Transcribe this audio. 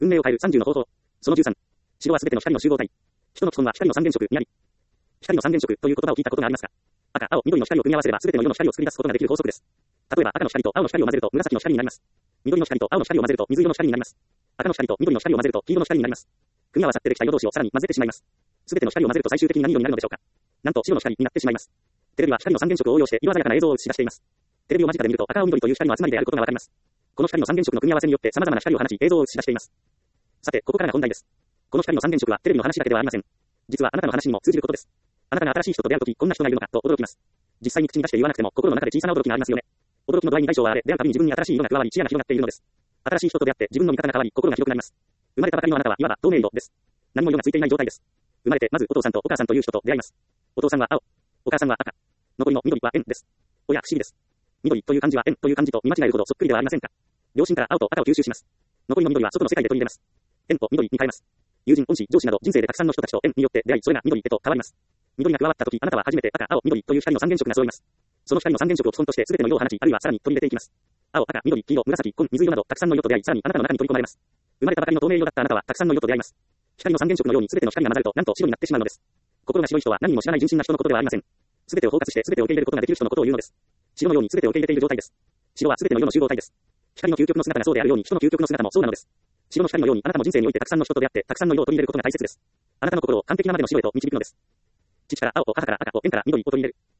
運命を変える30の方法。その13。白はすべての光の集合体。人の基本は光の三原色にあり。光の三原色という言葉を聞いたことがありますが、赤、青、緑の光を組み合わせればすべての色の光を作り出すことができる法則です。例えば赤の光と青の光を混ぜると紫の光になります。緑の光と青の光を混ぜると水色の光になります。赤の光と緑の光を混ぜると黄色の光になります。組み合わさってできた色同士をさらに混ぜてしまいます。すべての光を混ぜると最終的に何色になるのでしょうか。なんと白の光になってしまいます。テレビは光の三原色を応用して色鮮やかな映像を映し出しています。テレビを間近で見ると赤青緑という光の集まりであることがわかります。この光の三原色の組み合わせによって様々な光を放ち映像を映し出しています。さて、ここからが本題です。この光の三原色はテレビの話だけではありません。実はあなたの話にも通じることです。あなたが新しい人と出会うとき、こんな人がいるのかと驚きます。実際に口に出して言わなくても心の中で小さな驚きがありますよね。驚きの度合いに対象はあれ、出会うたびに自分に新しい色が加わり視野が広がっているのです。新しい人と出会って自分の見方が変わり心が広くなります。生まれたばかりのあなたはいわば透明色です。何も色がついていない状態です。生まれてまずお父さんとお母さんという人と出会います。お父さんは青、お母さんは赤。残りの緑は円です。おや不思議です。緑という漢字は円という漢字と見間違えるほどそっくりではありませんか。両親から青と赤を吸収します。残りの緑は外の世界で取り入れます。円と緑に変えます。友人、恩師、上司など人生でたくさんの人たちと円によって出会い、それが緑へと変わります。緑が加わったとき、あなたは初めて赤、青、緑という光の三原色が揃います。その光の三原色を基本として全ての色を放ち、あるいはさらに取り入れていきます。青、赤、緑、黄色、紫、紺、水色などたくさんの色と出会い、さらにあなたの中に取り込まれます。生まれたばかりの透明色だったあなたはたくさんの色と出会います。光の三原色のように全ての光が混ざると、なんと白になってしまうのです。心が白い人は何も知らない純真な人のことではありません。全てを包括して全てを受け入れることができる人のことを言うのです。白のように全てを受け入れている状態です。白は全ての色の集合体です。光の究極の姿がそうであるように人の究極の姿もそうなのです。白の光のようにあなたも人生においてたくさんの人と出会ってたくさんの色を取り入れることが大切です。あなたの心を完璧なまでの白へと導くのです。父から青を、母から赤を、円から緑を取り入れる。